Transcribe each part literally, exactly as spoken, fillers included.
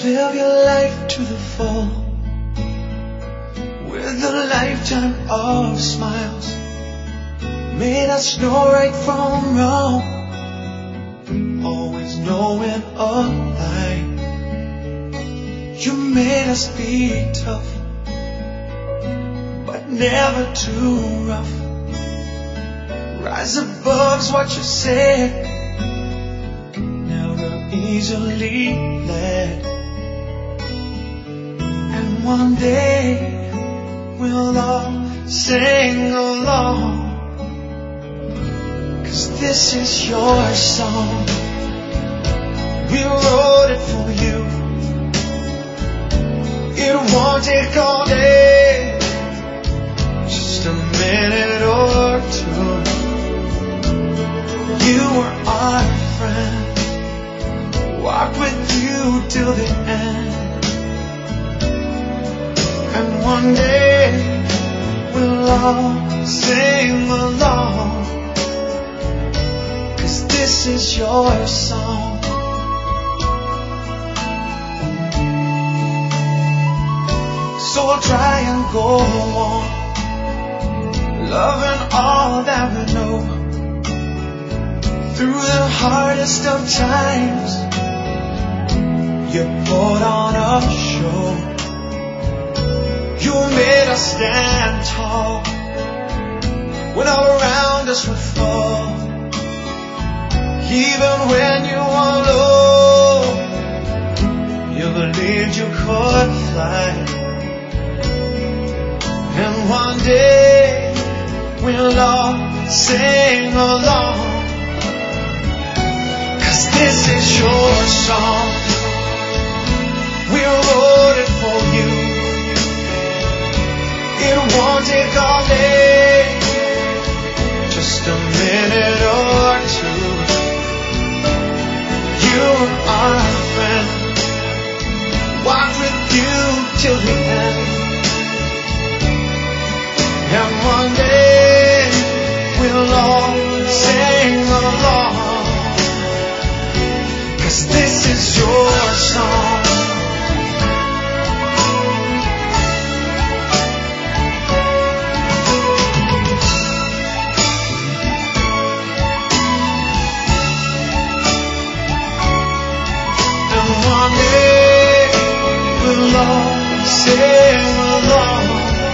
live your life to the full, with a lifetime of smiles. Made us know right from wrong, always knowing a lie. You made us be tough, but never too rough. Rise above's what you said, never easily led. And one day we'll all sing along, 'cause this is your song. We wrote it for you. It won't take all day, just a minute or two. You were our friend, walked with you till the end. And one day we'll all sing along, 'cause this is your song. So we'll try and go on, loving all that we know. Through the hardest of times, you put on a show. You made us stand tall when all around us would fall. Even when you were low, you believed you could fly. And one day we'll all sing along, 'cause this is your song. We wrote it for you. It won't take all day, just a minute or two. You were our friend, walked with you till the end. And one day we'll all sing along, 'cause this is your song. And one day we'll all sing along,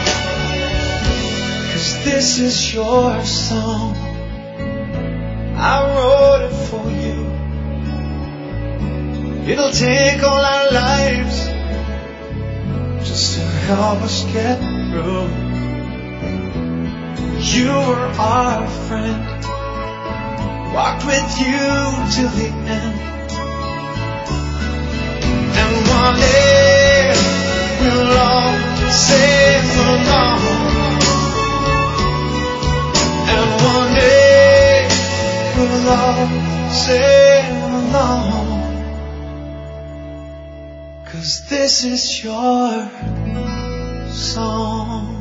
this is your song. I wrote it for you. It'll take all our lives just to help us get through. You were our friend, walked with you till the end. And one day we'll all sing along, and one day we'll all sing along, 'cause this is your song.